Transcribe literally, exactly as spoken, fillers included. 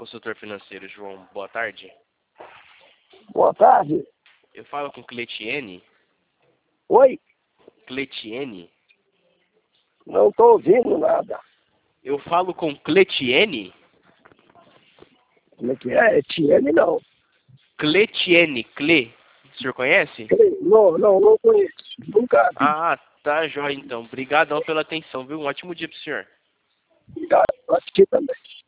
consultor financeiro, João. Boa tarde. Boa tarde. Eu falo com Cletiene. Oi? Cletiene? Não estou ouvindo nada. Eu falo com Cletiene? Como é que é? Etienne não. Cletiene, Cle. O senhor conhece? Não, não, não conheço. Nunca vi. Ah, tá, joia então. Obrigadão pela atenção, viu? Um ótimo dia pro senhor. Obrigado. Aqui também.